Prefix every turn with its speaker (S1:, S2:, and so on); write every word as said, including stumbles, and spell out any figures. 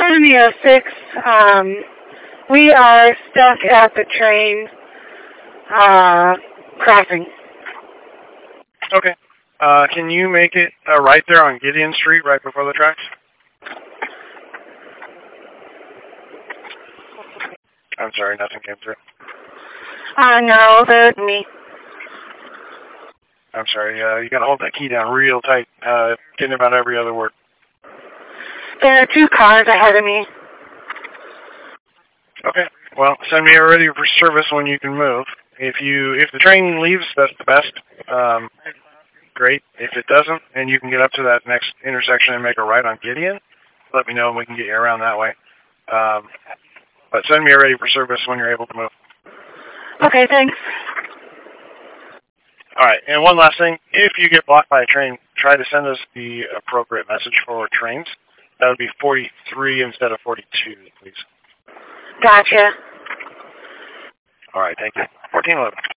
S1: Academy oh six, um, we are stuck at the train uh, crossing.
S2: Okay. Uh, can you make it uh, right there on Gideon Street, right before the tracks? I'm sorry, nothing came through.
S1: Uh, no, there's me.
S2: I'm sorry, uh, you gotta hold that key down real tight, uh, getting about every other word.
S1: There are two cars ahead of me.
S2: Okay. Well, send me a ready for service when you can move. If you, if the train leaves, that's the best. Um, great. If it doesn't, and you can get up to that next intersection and make a right on Gideon, let me know and we can get you around that way. Um, but send me a ready for service when you're able to move.
S1: Okay, thanks.
S2: All right. And one last thing. If you get blocked by a train, try to send us the appropriate message for trains. That would be forty-three instead of forty-two, please.
S1: Gotcha.
S2: All right. Thank you. fourteen eleven.